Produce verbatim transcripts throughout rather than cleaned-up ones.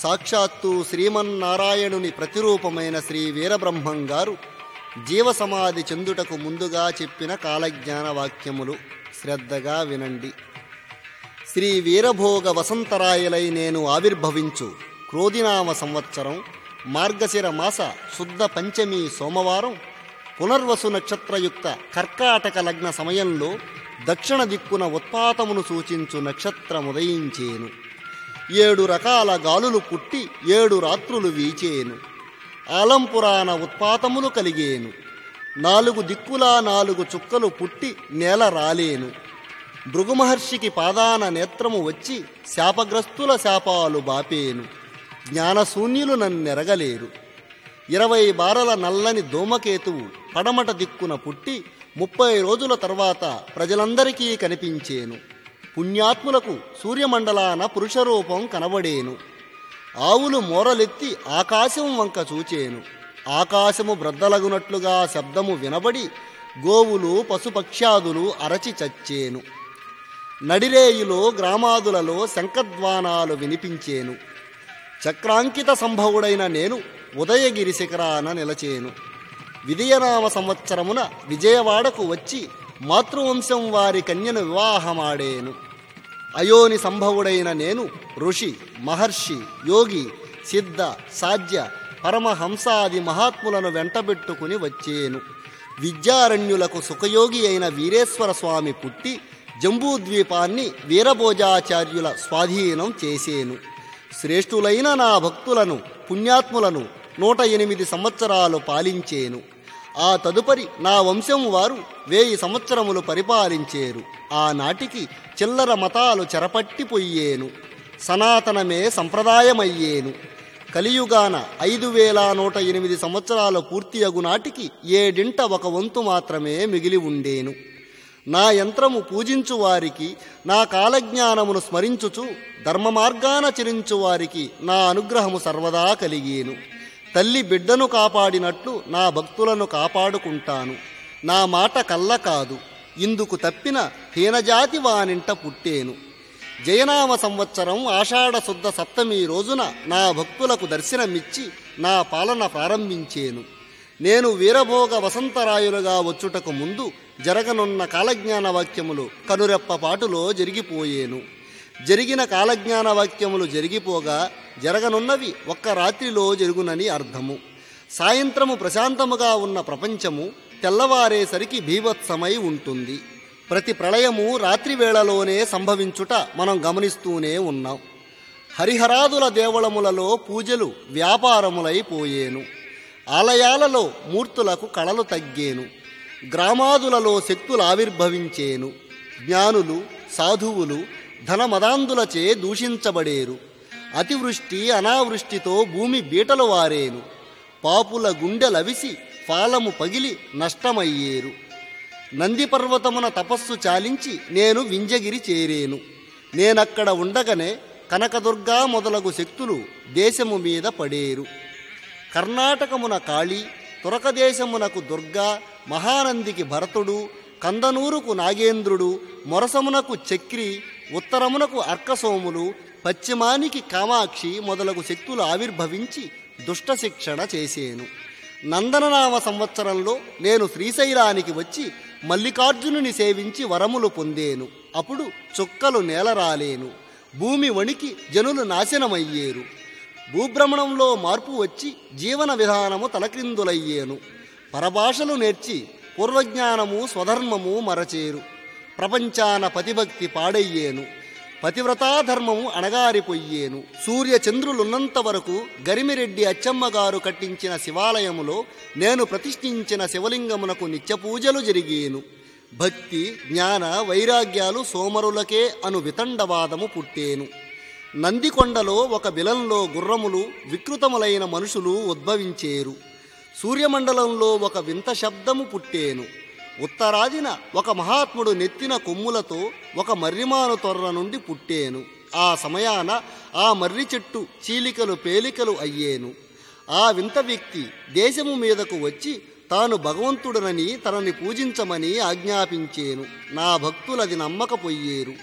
సాక్షాత్తు శ్రీమన్నారాయణుని ప్రతిరూపమైన శ్రీ వీరబ్రహ్మం గారు జీవసమాధి చెందుటకు ముందుగా చెప్పిన కాలజ్ఞాన వాక్యములు శ్రద్ధగా వినండి. శ్రీ వీరభోగ వసంతరాయలై నేను ఆవిర్భవించు క్రోధినామ సంవత్సరం మార్గశిర మాస శుద్ధ పంచమి సోమవారం పునర్వసు నక్షత్రయుక్త కర్కాటక లగ్న సమయంలో దక్షిణ దిక్కున ఉత్పాతమును సూచించు నక్షత్రముదయించేను. ఏడు రకాల గాలులు పుట్టి ఏడు రాత్రులు వీచేను. ఆలంపురాణ ఉత్పాతములు కలిగేను. నాలుగు దిక్కులా నాలుగు చుక్కలు పుట్టి నేల రాలేను. భృగుమహర్షికి పాదాన నేత్రము వచ్చి శాపగ్రస్తుల శాపాలు బాపేను. జ్ఞానశూన్యులు నన్నెరగలేరు. ఇరవై బారల నల్లని దోమకేతువు పడమట దిక్కున పుట్టి ముప్పై రోజుల తర్వాత ప్రజలందరికీ కనిపించేను. పుణ్యాత్ములకు సూర్యమండలాన పురుషరూపం కనబడేను. ఆవులు మోరలెత్తి ఆకాశం వంక చూచేను. ఆకాశము బ్రద్దలగునట్లుగా శబ్దము వినబడి గోవులు పశుపక్ష్యాదులు అరచి చచ్చేను. నడిరేయులో గ్రామాదులలో శంఖధ్వానాలు వినిపించేను. చక్రాంకిత సంభవుడైన నేను ఉదయగిరి శిఖరాన నిలచేను. విజయనామ సంవత్సరమున విజయవాడకు వచ్చి మాతృవంశం వారి కన్యను వివాహమాడేను. అయోని సంభవుడైన నేను ఋషి, మహర్షి, యోగి, సిద్ధ, సాధ్య, పరమహంసాది మహాత్ములను వెంటబెట్టుకుని వచ్చేను. విద్యారణ్యులకు సుఖయోగి అయిన వీరేశ్వర స్వామి పుట్టి జంబూద్వీపాన్ని వీరభోజాచార్యుల స్వాధీనం చేసేను. శ్రేష్ఠులైన నా భక్తులను పుణ్యాత్ములను నూట ఎనిమిది సంవత్సరాలు పాలించేను. ఆ తదుపరి నా వంశం వారు వేయి సంవత్సరములు పరిపాలించేరు. ఆనాటికి చిల్లర మతాలు చెరపట్టిపోయేను. సనాతనమే సంప్రదాయమయ్యేను. కలియుగాన ఐదు వేల నూట ఎనిమిది సంవత్సరాలు పూర్తి అగునాటికి ఏడింట ఒక వంతు మాత్రమే మిగిలి ఉండేను. నా యంత్రము పూజించు వారికి, నా కాలజ్ఞానమును స్మరించుచు ధర్మ మార్గాన చరించు వారికి నా అనుగ్రహము సర్వదా కలిగేను. తల్లి బిడ్డను కాపాడినట్లు నా భక్తులను కాపాడుకుంటాను. నా మాట కల్ల కాదు. ఇందుకు తప్పిన హీనజాతి వానింట పుట్టేను. జయనామ సంవత్సరం ఆషాఢ శుద్ధ సప్తమి రోజున నా భక్తులకు దర్శనమిచ్చి నా పాలన ప్రారంభించేను. నేను వీరభోగ వసంతరాయులుగా వచ్చుటకు ముందు జరగనున్న కాలజ్ఞాన వాక్యములు కనురెప్పపాటులో జరిగిపోయేను. జరిగిన కాలజ్ఞాన వాక్యములు జరిగిపోగా జరగనున్నవి ఒక్క రాత్రిలో జరుగునని అర్థము. సాయంత్రము ప్రశాంతముగా ఉన్న ప్రపంచము తెల్లవారేసరికి భీభత్సమై ఉంటుంది. ప్రతి ప్రళయము రాత్రి వేళలోనే సంభవించుట మనం గమనిస్తూనే ఉన్నాం. హరిహరాదుల దేవళములలో పూజలు వ్యాపారములైపోయేను. ఆలయాలలో మూర్తులకు కళలు తగ్గేను. గ్రామాదులలో శక్తులు ఆవిర్భవించేను. జ్ఞానులు, సాధువులు ధనమదాందులచే దూషించబడేరు. అతివృష్టి అనావృష్టితో భూమి బీటలు వారేను. పాపుల గుండెలవిసి ఫాలము పగిలి నష్టమయ్యేరు. నందిపర్వతమున తపస్సు చాలించి నేను వింజగిరి చేరేను. నేనక్కడ ఉండగానే కనకదుర్గా మొదలగు శక్తులు దేశము మీద పడేరు. కర్ణాటకమున కాళీ, తురకదేశమునకు దుర్గా, మహానందికి భరతుడు, కందనూరుకు నాగేంద్రుడు, మొరసమునకు చక్రి, ఉత్తరమునకు అర్కసోములు, పశ్చిమానికి కామాక్షి మొదలగు శక్తులు ఆవిర్భవించి దుష్టశిక్షణ చేసేను. నందననామ సంవత్సరంలో నేను శ్రీశైలానికి వచ్చి మల్లికార్జునుని సేవించి వరములు పొందేను. అప్పుడు చుక్కలు నేలరాలేను. భూమి వణికి జనులు నాశనమయ్యేరు. భూభ్రమణంలో మార్పు వచ్చి జీవన విధానము తలక్రిందులయ్యేను. పరభాషలు నేర్చి పూర్వజ్ఞానము స్వధర్మము మరచేరు. ప్రపంచాన పతిభక్తి పాడయ్యేను. పతివ్రతాధర్మము అణగారిపోయ్యేను. సూర్య చంద్రులున్నంత వరకు గరిమిరెడ్డి అచ్చమ్మగారు కట్టించిన శివాలయములో నేను ప్రతిష్ఠించిన శివలింగమునకు నిత్యపూజలు జరిగేను. భక్తి, జ్ఞాన, వైరాగ్యాలు సోమరులకే అను వితండవాదము పుట్టేను. నందికొండలో ఒక బిలంలో గుర్రములు, వికృతములైన మనుషులు ఉద్భవించేరు. సూర్యమండలంలో ఒక వింత శబ్దము పుట్టేను. ఉత్తరాదిన ఒక మహాత్ముడు నెత్తిన కొమ్ములతో ఒక మర్రిమాను తొర్ర నుండి పుట్టేను. ఆ సమయాన ఆ మర్రి చెట్టు చీలికలు పేలికలు అయ్యేను. ఆ వింత వ్యక్తి దేశము మీదకు వచ్చి తాను భగవంతుడనని తనని పూజించమని ఆజ్ఞాపించేను. నా భక్తులది నమ్మకపోయేరు.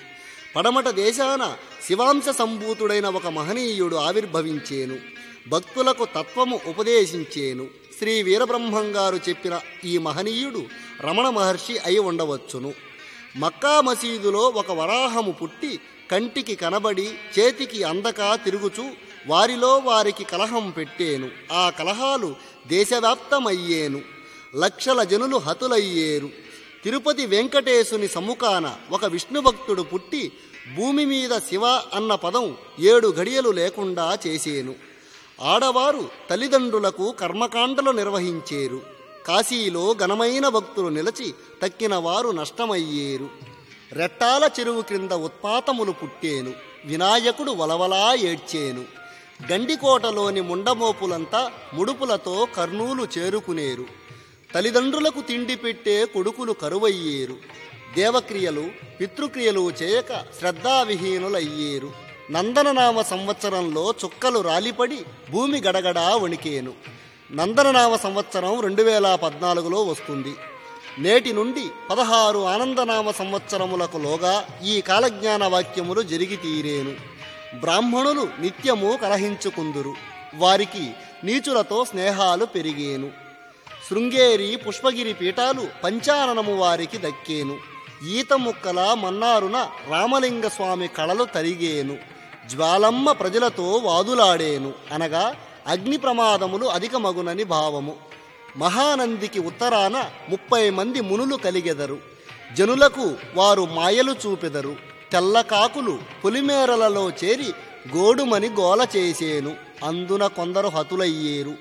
పడమట దేశాన శివాంశ సంభూతుడైన ఒక మహనీయుడు ఆవిర్భవించేను. భక్తులకు తత్వము ఉపదేశించేను. శ్రీ వీరబ్రహ్మంగారు చెప్పిన ఈ మహనీయుడు రమణ మహర్షి అయి ఉండవచ్చును. మక్కా మసీదులో ఒక వరాహము పుట్టి కంటికి కనబడి చేతికి అందక తిరుగుచూ వారిలో వారికి కలహం పెట్టేను. ఆ కలహాలు దేశవ్యాప్తమయ్యేను. లక్షల జనులు హతులయ్యేరు. తిరుపతి వెంకటేశుని సముఖాన ఒక విష్ణుభక్తుడు పుట్టి భూమి మీద శివ అన్న పదం ఏడు గడియలు లేకుండా చేసేను. ఆడవారు తల్లిదండ్రులకు కర్మకాండలు నిర్వహించేరు. కాశీలో ఘనమైన భక్తులు నిలచి తక్కిన వారు నష్టమయ్యేరు. రెట్టాల చెరువు క్రింద ఉత్పాతములు పుట్టేను. వినాయకుడు వలవలా ఏడ్చేను. గండికోటలోని ముండమోపులంతా ముడుపులతో కర్నూలు చేరుకునేరు. తల్లిదండ్రులకు తిండి పెట్టే కొడుకులు కరువయ్యేరు. దేవక్రియలు పితృక్రియలు చేయక శ్రద్ధావిహీనులయ్యేరు. నందననామ సంవత్సరంలో చుక్కలు రాలిపడి భూమి గడగడా వణికేను. నందననామ సంవత్సరం రెండు వేల పద్నాలుగులో వస్తుంది. నేటి నుండి పదహారు ఆనందనామ సంవత్సరములకు లోగా ఈ కాలజ్ఞాన వాక్యములు జరిగి తీరేను. బ్రాహ్మణులు నిత్యము కలహించుకుందురు. వారికి నీచులతో స్నేహాలు పెరిగేను. శృంగేరి పుష్పగిరి పీఠాలు పంచాననము వారికి దక్కేను. ఈత ముక్కల మన్నారున రామలింగ స్వామి కళలు తరిగేను. జ్వాలమ్మ ప్రజలతో వాదులాడేను అనగా అగ్ని ప్రమాదములు అధికమగునని భావము. మహానందికి ఉత్తరాన ముప్పై మంది మునులు కలిగెదరు. జనులకు వారు మాయలు చూపెదరు. తెల్లకాకులు పొలిమేరలలో చేరి గోడుమని గోల చేసేను. అందున కొందరు హతులయ్యేరు.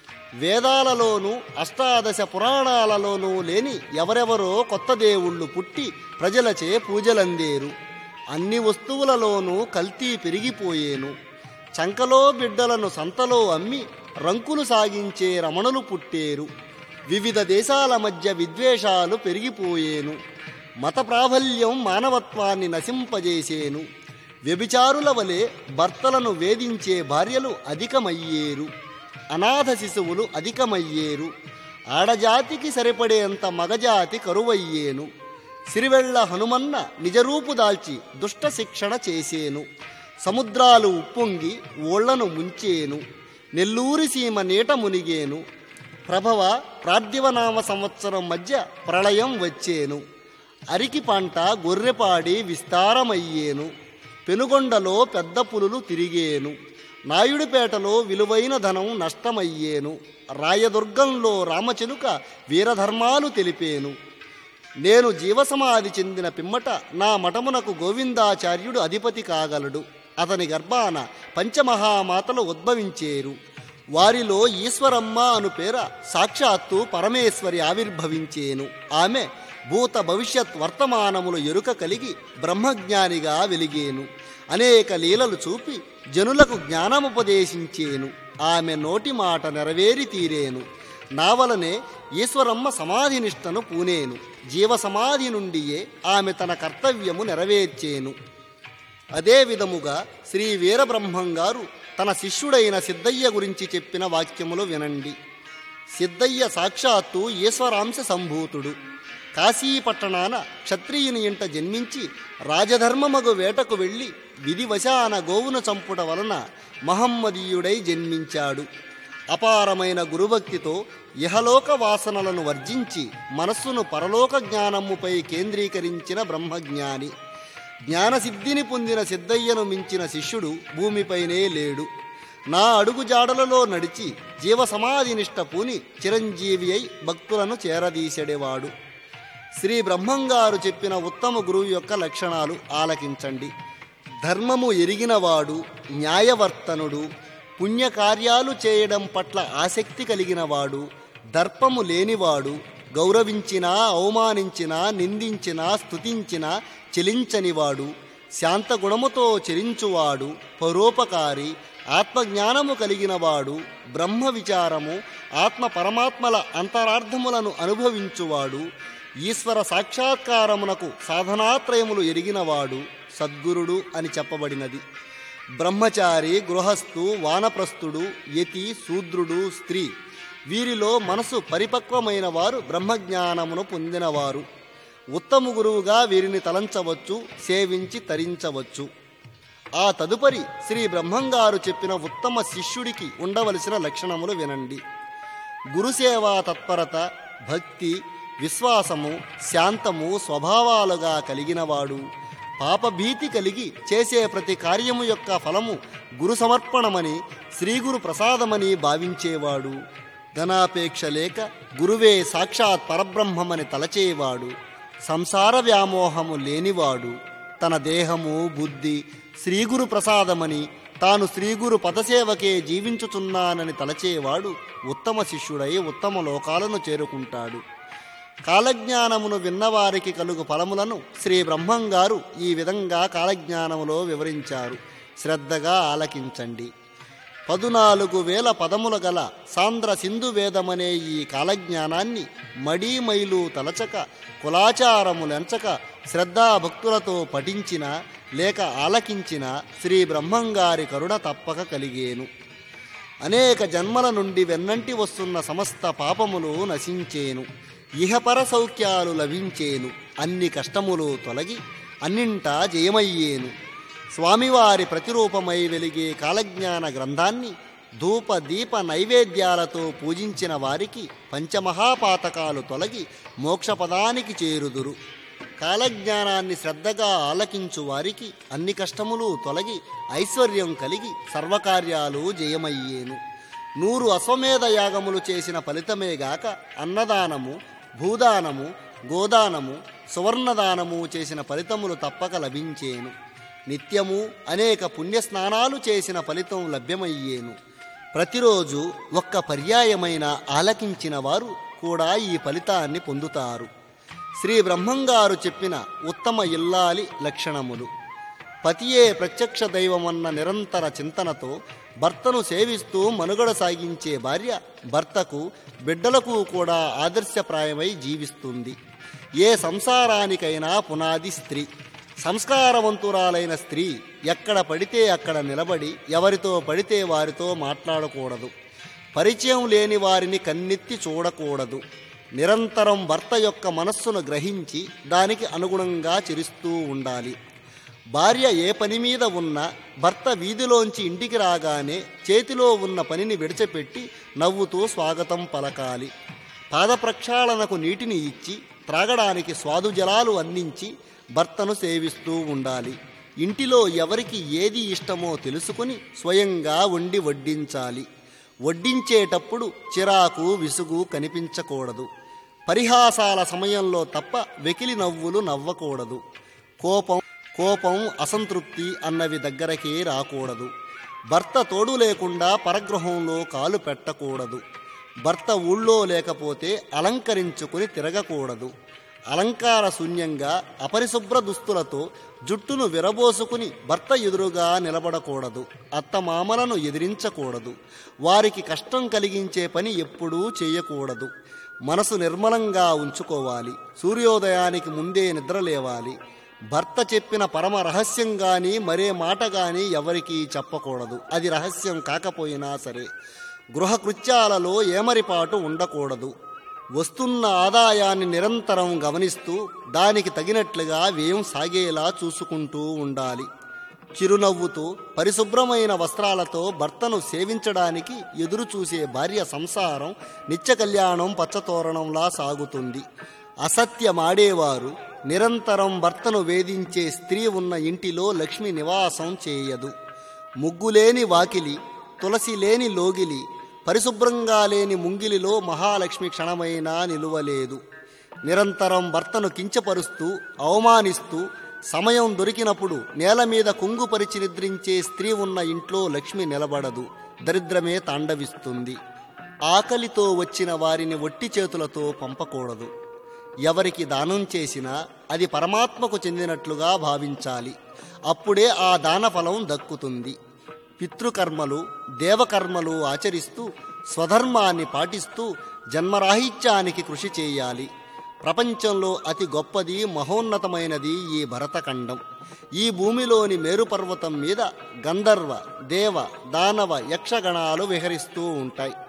వేదాలలోనూ అష్టాదశ పురాణాలలోనూ లేని ఎవరెవరో కొత్త దేవుళ్ళు పుట్టి ప్రజలచే పూజలందేరు. అన్ని వస్తువులలోనూ కల్తీ పెరిగిపోయేను. చంకలో బిడ్డలను సంతలో అమ్మి రంకులు సాగించే రమణులు పుట్టేరు. వివిధ దేశాల మధ్య విద్వేషాలు పెరిగిపోయేను. మత ప్రాబల్యం మానవత్వాన్ని నశింపజేసేను. వ్యభిచారుల వలె భర్తలను వేధించే భార్యలు అధికమయ్యేరు. అనాథ శిశువులు అధికమయ్యేరు. ఆడజాతికి సరిపడేంత మగజాతి కరువయ్యేను. సిరివెళ్ల హనుమన్న నిజరూపు దాల్చి దుష్ట శిక్షణ చేసేను. సముద్రాలు ఉప్పొంగి ఓళ్లను ముంచేను. నెల్లూరి సీమ నీట మునిగేను. ప్రభవ ప్రార్థివనామ సంవత్సరం మధ్య ప్రళయం వచ్చేను. అరికి పంట గొర్రెపాడి విస్తారమయ్యేను. పెనుగొండలో పెద్ద పులులు తిరిగేను. నాయుడుపేటలో విలువైన ధనం నష్టమయ్యేను. రాయదుర్గంలో రామచిలుక వీరధర్మాలు తెలిపేను. నేను జీవసమాధి చెందిన పిమ్మట నా మఠమునకు గోవిందాచార్యుడు అధిపతి కాగలడు. అతని గర్భాన పంచమహామాతలు ఉద్భవించేరు. వారిలో ఈశ్వరమ్మ అను పేర సాక్షాత్తు పరమేశ్వరి ఆవిర్భవించేను. ఆమె భూత భవిష్యత్ వర్తమానములు ఎరుక కలిగి బ్రహ్మజ్ఞానిగా వెలిగేను. అనేక లీలలు చూపి జనులకు జ్ఞానముపదేశించేను. ఆమె నోటి మాట నెరవేరి తీరేను. నా వలనే ఈశ్వరమ్మ సమాధినిష్టను పూనేను. జీవసమాధి నుండియే ఆమె తన కర్తవ్యము నెరవేర్చేను. అదే విధముగా శ్రీ వీరబ్రహ్మంగారు తన శిష్యుడైన సిద్ధయ్య గురించి చెప్పిన వాక్యములు వినండి. సిద్ధయ్య సాక్షాత్తు ఈశ్వరాంశ సంభూతుడు. కాశీపట్టణాన క్షత్రియుని ఇంట జన్మించి రాజధర్మమగు వేటకు వెళ్ళి విధివశాన గోవును చంపుట వలన మహమ్మదీయుడై జన్మించాడు. అపారమైన గురుభక్తితో ఇహలోక వాసనలను వర్జించి మనస్సును పరలోక జ్ఞానముపై కేంద్రీకరించిన బ్రహ్మజ్ఞాని. జ్ఞానసిద్ధిని పొందిన సిద్ధయ్యను మించిన శిష్యుడు భూమిపైనే లేడు. నా అడుగు జాడలలో నడిచి జీవసమాధినిష్ట పూని చిరంజీవి అయి భక్తులను చేరదీసెడేవాడు. శ్రీ బ్రహ్మంగారు చెప్పిన ఉత్తమ గురువు యొక్క లక్షణాలు ఆలకించండి. ధర్మము ఎరిగినవాడు, న్యాయవర్తనుడు, పుణ్యకార్యాలు చేయడం పట్ల ఆసక్తి కలిగినవాడు, దర్పము లేనివాడు, గౌరవించినా అవమానించినా నిందించినా స్తుతించినా చెలించనివాడు, శాంతగుణముతో చెరించువాడు, పరోపకారి, ఆత్మజ్ఞానము కలిగినవాడు, బ్రహ్మ విచారము, ఆత్మ పరమాత్మల అంతరార్థములను అనుభవించువాడు, ఈశ్వర సాక్షాత్కారమునకు సాధనాత్రయములు ఎరిగినవాడు సద్గురుడు అని చెప్పబడినది. బ్రహ్మచారి, గృహస్థు, వానప్రస్థుడు, యతి, శూద్రుడు, స్త్రీ వీరిలో మనసు పరిపక్వమైన వారు బ్రహ్మజ్ఞానమును పొందినవారు. ఉత్తమ గురువుగా వీరిని తలంచవచ్చు, సేవించి తరించవచ్చు. ఆ తదుపరి శ్రీ బ్రహ్మంగారు చెప్పిన ఉత్తమ శిష్యుడికి ఉండవలసిన లక్షణములు వినండి. గురుసేవా తత్పరత, భక్తి, విశ్వాసము, శాంతము స్వభావాలుగా కలిగినవాడు, పాపభీతి కలిగి చేసే ప్రతి కార్యము యొక్క ఫలము గురు సమర్పణమని, శ్రీగురు ప్రసాదమని భావించేవాడు, ధనాపేక్ష లేక గురువే సాక్షాత్ పరబ్రహ్మమని తలచేవాడు, సంసార వ్యామోహము లేనివాడు, తన దేహము బుద్ధి శ్రీగురు ప్రసాదమని, తాను శ్రీగురు పదసేవకే జీవించుచున్నానని తలచేవాడు ఉత్తమ శిష్యుడై ఉత్తమ లోకాలను చేరుకుంటాడు. కాలజ్ఞానమును విన్నవారికి కలుగు ఫలములను శ్రీ బ్రహ్మంగారు ఈ విధంగా కాలజ్ఞానములో వివరించారు. శ్రద్ధగా ఆలకించండి. పదునాలుగు వేల పదముల గల సాంద్ర సింధు వేదమనే ఈ కాలజ్ఞానాన్ని మడీ మైలు తలచక, కులాచారములెంచక శ్రద్ధాభక్తులతో పఠించిన లేక ఆలకించిన శ్రీ బ్రహ్మంగారి కరుణ తప్పక కలిగేను. అనేక జన్మల నుండి వెన్నంటి వస్తున్న సమస్త పాపములు నశించేను. ఇహపర సౌఖ్యాలు లభించేను. అన్ని కష్టములు తొలగి అన్నింటా జయమయ్యేను. స్వామివారి ప్రతిరూపమై వెలిగే కాలజ్ఞాన గ్రంథాన్ని ధూప దీప నైవేద్యాలతో పూజించిన వారికి పంచమహాపాతకాలు తొలగి మోక్షపదానికి చేరుదురు. కాలజ్ఞానాన్ని శ్రద్ధగా ఆలకించు వారికి అన్ని కష్టములు తొలగి ఐశ్వర్యం కలిగి సర్వకార్యాలు జయమయ్యేను. నూరు అశ్వమేధ యాగములు చేసిన ఫలితమేగాక అన్నదానము, భూదానము, గోదానము, సువర్ణదానము చేసిన ఫలితములు తప్పక లభించేను. నిత్యము అనేక పుణ్యస్నానాలు చేసిన ఫలితం లభ్యమయ్యేను. ప్రతిరోజు ఒక్క పర్యాయమైన ఆలకించిన వారు కూడా ఈ ఫలితాన్ని పొందుతారు. శ్రీ బ్రహ్మంగారు చెప్పిన ఉత్తమ ఇల్లాలి లక్షణములు. పతియే ప్రత్యక్ష దైవమన్న నిరంతర చింతనతో భర్తను సేవిస్తూ మనుగడ సాగించే భార్య భర్తకు, బిడ్డలకు కూడా ఆదర్శప్రాయమై జీవిస్తుంది. ఏ సంసారానికైనా పునాది స్త్రీ. సంస్కారవంతురాలైన స్త్రీ ఎక్కడ పడితే అక్కడ నిలబడి ఎవరితో పడితే వారితో మాట్లాడకూడదు. పరిచయం లేని వారిని కన్నెత్తి చూడకూడదు. నిరంతరం భర్త యొక్క మనస్సును గ్రహించి దానికి అనుగుణంగా చరిస్తూ ఉండాలి. భార్య ఏ పని మీద ఉన్నా భర్త వీధిలోంచి ఇంటికి రాగానే చేతిలో ఉన్న పనిని విడిచిపెట్టి నవ్వుతూ స్వాగతం పలకాలి. పాదప్రక్షాళనకు నీటిని ఇచ్చి త్రాగడానికి స్వాదు జలాలు అందించి భర్తను సేవిస్తూ ఉండాలి. ఇంటిలో ఎవరికి ఏది ఇష్టమో తెలుసుకుని స్వయంగా వండి వడ్డించాలి. వడ్డించేటప్పుడు చిరాకు, విసుగు కనిపించకూడదు. పరిహాసాల సమయంలో తప్ప వెకిలి నవ్వులు నవ్వకూడదు. కోపం కోపం అసంతృప్తి అన్నవి దగ్గరకే రాకూడదు. భర్త తోడు లేకుండా పరగృహంలో కాలు పెట్టకూడదు. భర్త ఊళ్ళో లేకపోతే అలంకరించుకుని తిరగకూడదు. అలంకార శూన్యంగా అపరిశుభ్ర దుస్తులతో జుట్టును విరబోసుకుని భర్త ఎదురుగా నిలబడకూడదు. అత్తమామలను ఎదిరించకూడదు. వారికి కష్టం కలిగించే పని ఎప్పుడూ చేయకూడదు. మనసు నిర్మలంగా ఉంచుకోవాలి. సూర్యోదయానికి ముందే నిద్రలేవాలి. భర్త చెప్పిన పరమ రహస్యం కానీ మరే మాట కానీ ఎవరికీ చెప్పకూడదు. అది రహస్యం కాకపోయినా సరే. గృహకృత్యాలలో ఏమరిపాటు ఉండకూడదు. వస్తున్న ఆదాయాన్ని నిరంతరం గమనిస్తూ దానికి తగినట్లుగా వ్యయం సాగేలా చూసుకుంటూ ఉండాలి. చిరునవ్వుతో పరిశుభ్రమైన వస్త్రాలతో భర్తను సేవించడానికి ఎదురు చూసే భార్య సంసారం నిత్య కళ్యాణం పచ్చతోరణంలా సాగుతుంది. అసత్యమాడేవారు, నిరంతరం భర్తను వేధించే స్త్రీ ఉన్న ఇంటిలో లక్ష్మి నివాసం చేయదు. ముగ్గులేని వాకిలి, తులసి లేని లోగిలి, పరిశుభ్రంగా లేని ముంగిలిలో మహాలక్ష్మి క్షణమైనా నిలువలేదు. నిరంతరం భర్తను కించపరుస్తూ అవమానిస్తూ సమయం దొరికినప్పుడు నేల మీద కుంగుపరిచి నిద్రించే స్త్రీ ఉన్న ఇంట్లో లక్ష్మి నిలబడదు. దరిద్రమే తాండవిస్తుంది. ఆకలితో వచ్చిన వారిని ఒట్టి చేతులతో పంపకూడదు. ఎవరికి దానం చేసినా అది పరమాత్మకు చెందినట్లుగా భావించాలి. అప్పుడే ఆ దానఫలం దక్కుతుంది. పితృకర్మలు, దేవకర్మలు ఆచరిస్తూ స్వధర్మాన్ని పాటిస్తూ జన్మరాహిత్యానికి కృషి చేయాలి. ప్రపంచంలో అతి గొప్పది, మహోన్నతమైనది ఈ భరతఖండం. ఈ భూమిలోని మేరుపర్వతం మీద గంధర్వ, దేవ, దానవ, యక్షగణాలు విహరిస్తూ ఉంటాయి.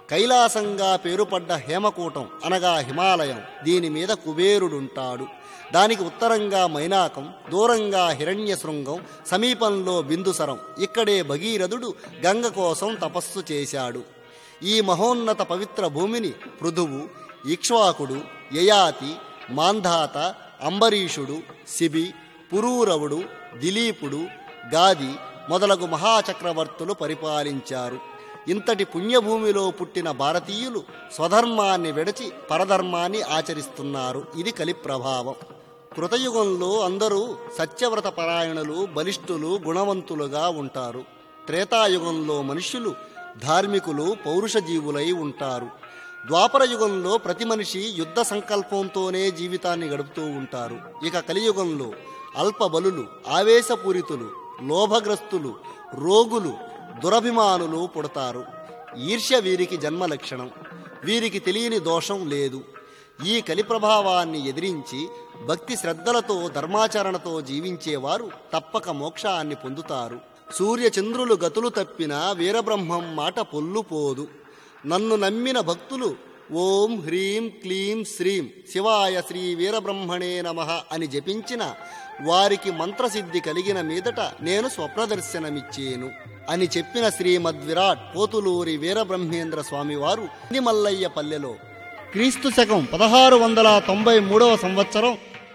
కైలాసంగా పేరుపడ్డ హేమకూటం అనగా హిమాలయం, దీని మీద కుబేరుడుంటాడు. దానికి ఉత్తరంగా మైనాకం, దూరంగా హిరణ్యశృంగం, సమీపంలో బిందుసరం. ఇక్కడే భగీరథుడు గంగ కోసం తపస్సు చేశాడు. ఈ మహోన్నత పవిత్ర భూమిని పృథువు, ఇక్ష్వాకుడు, యయాతి, మాంధాత, అంబరీషుడు, శిబి, పురూరవుడు, దిలీపుడు, గాది మొదలగు మహాచక్రవర్తులు పరిపాలించారు. ఇంతటి పుణ్యభూమిలో పుట్టిన భారతీయులు స్వధర్మాన్ని విడచి పరధర్మాన్ని ఆచరిస్తున్నారు. ఇది కలి ప్రభావం. కృతయుగంలో అందరూ సత్యవ్రత పరాయణులు, బలిష్ఠులు, గుణవంతులుగా ఉంటారు. త్రేతాయుగంలో మనుష్యులు ధార్మికులు, పౌరుషజీవులై ఉంటారు. ద్వాపర యుగంలో ప్రతి మనిషి యుద్ధ సంకల్పంతోనే జీవితాన్ని గడుపుతూ ఉంటారు. ఇక కలియుగంలో అల్పబలులు, ఆవేశపూరితులు, లోభగ్రస్తులు, రోగులు, దురభిమానులు పుడతారు. ఈర్ష్య వీరికి జన్మ లక్షణం. వీరికి తెలియని దోషం లేదు. ఈ కలి ప్రభావాన్ని ఎదిరించి భక్తి శ్రద్ధలతో ధర్మాచరణతో జీవించేవారు తప్పక మోక్షాన్ని పొందుతారు. సూర్యచంద్రులు గతులు తప్పిన వీరబ్రహ్మం మాట పొల్లుపోదు. నన్ను నమ్మిన భక్తులు ఓం హ్రీం క్లీం శ్రీం శివాయ శ్రీ వీరబ్రహ్మణే నమః అని జపించిన వారికి మంత్రసిద్ధి కలిగిన మీదట నేను స్వప్నదర్శనమిచ్చేను అని చెప్పిన శ్రీమద్విరాట్ పోతులూరి వీరబ్రహ్మేంద్ర స్వామివారు నిమల్లయ్య పల్లెలో క్రీస్తు శకం పదహారు వందల తొంభై మూడవ సంవత్సరం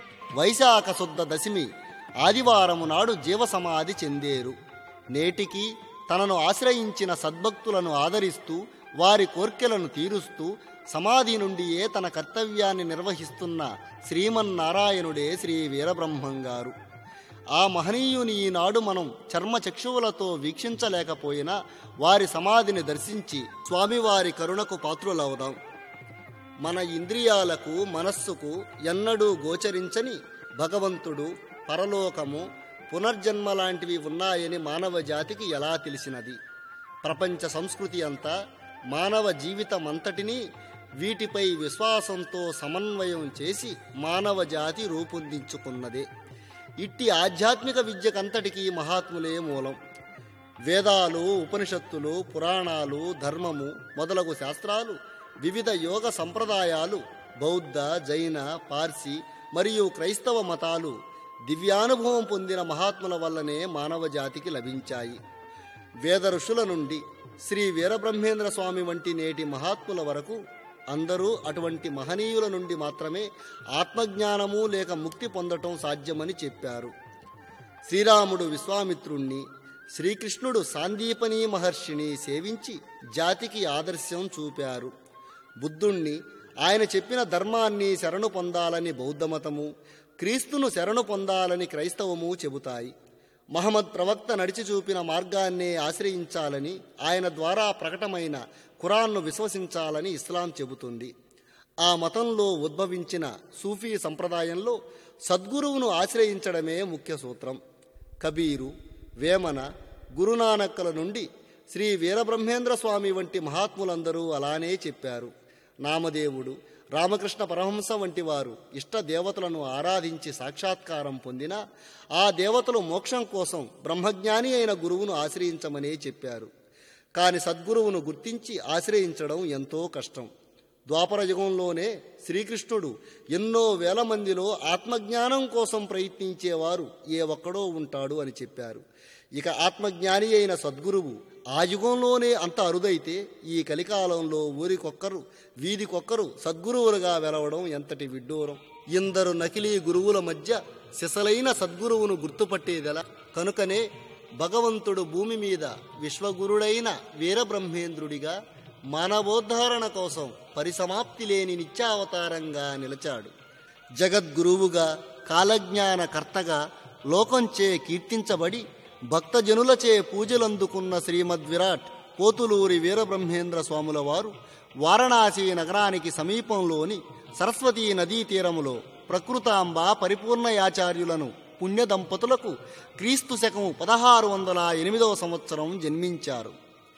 వైశాఖ శుద్ధ దశమి ఆదివారము నాడు జీవసమాధి చెందేరు. నేటికి తనను ఆశ్రయించిన సద్భక్తులను ఆదరిస్తూ వారి కోర్కెలను తీరుస్తూ సమాధి నుండియే తన కర్తవ్యాన్ని నిర్వహిస్తున్న శ్రీమన్నారాయణుడే శ్రీ వీరబ్రహ్మంగారు. ఆ మహనీయుని ఈనాడు మనం చర్మచక్షువులతో వీక్షించలేకపోయినా వారి సమాధిని దర్శించి స్వామివారి కరుణకు పాత్రులవుదాం. మన ఇంద్రియాలకు, మనస్సుకు ఎన్నడూ గోచరించని భగవంతుడు, పరలోకము, పునర్జన్మ లాంటివి ఉన్నాయని మానవ జాతికి ఎలా తెలిసినది? ప్రపంచ సంస్కృతి అంతా, మానవ జీవితమంతటినీ వీటిపై విశ్వాసంతో సమన్వయం చేసి మానవ జాతి రూపొందించుకున్నదే. ఇట్టి ఆధ్యాత్మిక విద్యకంతటికీ మహాత్ములే మూలం. వేదాలు, ఉపనిషత్తులు, పురాణాలు, ధర్మము మొదలగు శాస్త్రాలు, వివిధ యోగ సంప్రదాయాలు, బౌద్ధ, జైన, పార్సీ మరియు క్రైస్తవ మతాలు దివ్యానుభవం పొందిన మహాత్ముల వల్లనే మానవ జాతికి లభించాయి. వేద ఋషుల నుండి శ్రీ వీరబ్రహ్మేంద్ర స్వామి వంటి నేటి మహాత్ముల వరకు అందరూ అటువంటి మహనీయుల నుండి మాత్రమే ఆత్మజ్ఞానము లేక ముక్తి పొందటం సాధ్యమని చెప్పారు. శ్రీరాముడు విశ్వామిత్రుణ్ణి, శ్రీకృష్ణుడు సాందీపని మహర్షిని సేవించి జాతికి ఆదర్శం చూపారు. బుద్ధుణ్ణి, ఆయన చెప్పిన ధర్మాన్ని శరణు పొందాలని బౌద్ధమతము, క్రీస్తును శరణు పొందాలని క్రైస్తవము చెబుతాయి. మహమ్మద్ ప్రవక్త నడిచి చూపిన మార్గాన్నే ఆశ్రయించాలని, ఆయన ద్వారా ప్రకటమైన ఖురాన్ను విశ్వసించాలని ఇస్లాం చెబుతుంది. ఆ మతంలో ఉద్భవించిన సూఫీ సంప్రదాయంలో సద్గురువును ఆశ్రయించడమే ముఖ్య సూత్రం. కబీరు, వేమన, గురునానక్కల నుండి శ్రీ వీరబ్రహ్మేంద్ర స్వామి వంటి మహాత్ములందరూ అలానే చెప్పారు. నామదేవుడు, రామకృష్ణ పరమహంస వంటి వారు ఇష్ట దేవతలను ఆరాధించి సాక్షాత్కారం పొందినా ఆ దేవతలు మోక్షం కోసం బ్రహ్మజ్ఞాని అయిన గురువును ఆశ్రయించమనే చెప్పారు. కాని సద్గురువును గుర్తించి ఆశ్రయించడం ఎంతో కష్టం. ద్వాపర యుగంలోనే శ్రీకృష్ణుడు ఎన్నో వేల మందిలో ఆత్మజ్ఞానం కోసం ప్రయత్నించేవారు ఏ ఒక్కడో ఉంటాడు అని చెప్పారు. ఇక ఆత్మజ్ఞాని అయిన సద్గురువు ఆ యుగంలోనే అంత అరుదైతే ఈ కలికాలంలో ఊరికొక్కరు, వీధికొక్కరు సద్గురువులుగా వెలవడం ఎంతటి విడ్డూరం. ఇందరు నకిలీ గురువుల మధ్య సిసలైన సద్గురువును గుర్తుపట్టేదెలా? కనుకనే భగవంతుడు భూమి మీద విశ్వగురుడైన వీరబ్రహ్మేంద్రుడిగా మానవోద్ధరణ కోసం పరిసమాప్తి లేని నిత్యావతారంగా నిలిచాడు. జగద్గురువుగా, కాలజ్ఞానకర్తగా లోకంచే కీర్తించబడి భక్తజనులచే పూజలందుకున్న శ్రీమద్విరాట్ పోతులూరి వీరబ్రహ్మేంద్ర స్వాముల వారు వారణాసి నగరానికి సమీపంలోని సరస్వతీ నదీ తీరములో ప్రకృతాంబ పరిపూర్ణయాచార్యులను పుణ్య దంపతులకు క్రీస్తు శకం పదహారు వందల ఎనిమిదవ సంవత్సరం జన్మించారు.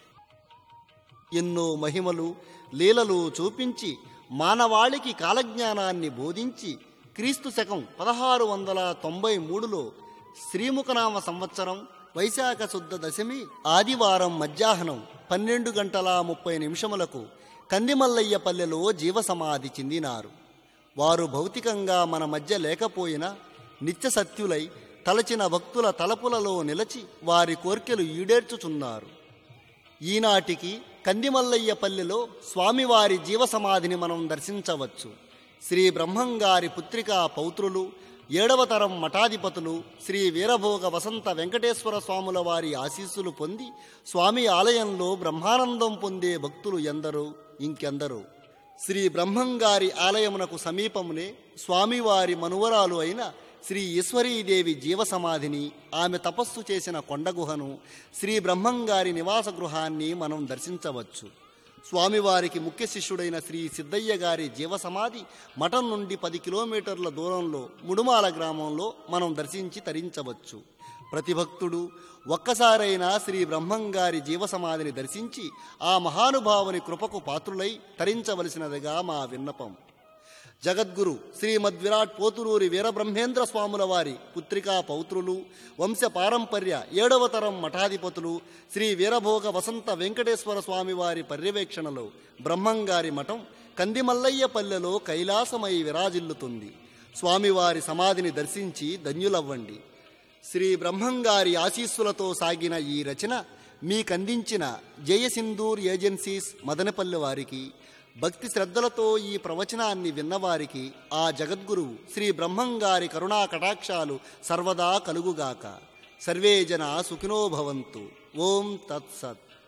ఎన్నో మహిమలు, లీలలు చూపించి మానవాళికి కాలజ్ఞానాన్ని బోధించి క్రీస్తు శకం పదహారు వందల తొంభై మూడులో శ్రీముఖనామ సంవత్సరం వైశాఖ శుద్ధ దశమి ఆదివారం మధ్యాహ్నం పన్నెండు గంటల ముప్పై నిమిషములకు కందిమల్లయ్య పల్లెలో జీవసమాధి చెందినారు. వారు భౌతికంగా మన మధ్య లేకపోయినా నిత్య సత్యులై తలచిన భక్తుల తలపులలో నిలచి వారి కోర్కెలు ఈడేర్చుచున్నారు. ఈనాటికి కందిమల్లయ్య పల్లెలో స్వామివారి జీవసమాధిని మనం దర్శించవచ్చు. శ్రీ బ్రహ్మంగారి పుత్రికా పౌత్రులు, ఏడవ తరం మఠాధిపతులు శ్రీ వీరభోగ వసంత వెంకటేశ్వర స్వాముల వారి ఆశీస్సులు పొంది స్వామి ఆలయంలో బ్రహ్మానందం పొందే భక్తులు ఎందరో ఇంకెందరో. శ్రీ బ్రహ్మంగారి ఆలయమునకు సమీపమునే స్వామివారి మనువరాలు అయిన శ్రీ ఈశ్వరీదేవి జీవసమాధిని, ఆమె తపస్సు చేసిన కొండగుహను, శ్రీ బ్రహ్మంగారి నివాస గృహాన్ని మనం దర్శించవచ్చు. స్వామివారికి ముఖ్య శిష్యుడైన శ్రీ సిద్ధయ్య గారి జీవసమాధి మఠం నుండి పది కిలోమీటర్ల దూరంలో ముడుమాల గ్రామంలో మనం దర్శించి తరించవచ్చు. ప్రతి భక్తుడు ఒక్కసారైనా శ్రీ బ్రహ్మంగారి జీవసమాధిని దర్శించి ఆ మహానుభావుని కృపకు పాత్రులై తరించవలసినదిగా మా విన్నపం. జగద్గురు శ్రీమద్విరాట్ పోతులూరి వీరబ్రహ్మేంద్ర స్వాముల వారి పుత్రికా పౌత్రులు, వంశ పారంపర్య ఏడవ తరం మఠాధిపతులు శ్రీ వీరభోగ వసంత వెంకటేశ్వర స్వామి వారి పర్యవేక్షణలో బ్రహ్మంగారి మఠం కందిమల్లయ్య పల్లెలో కైలాసమై విరాజిల్లుతుంది. స్వామివారి సమాధిని దర్శించి ధన్యులవ్వండి. శ్రీ బ్రహ్మంగారి ఆశీస్సులతో సాగిన ఈ రచన మీకందించిన జయసింధూర్ ఏజెన్సీస్ మదనపల్లి వారికి, భక్తి శ్రద్ధలతో ఈ ప్రవచనాన్ని విన్నవారికి ఆ జగద్గురువు శ్రీ బ్రహ్మంగారి కరుణా కటాక్షాలు సర్వదా కలుగుగాక. సర్వే జనా సుఖినో భవంతు. ఓం తత్సత్.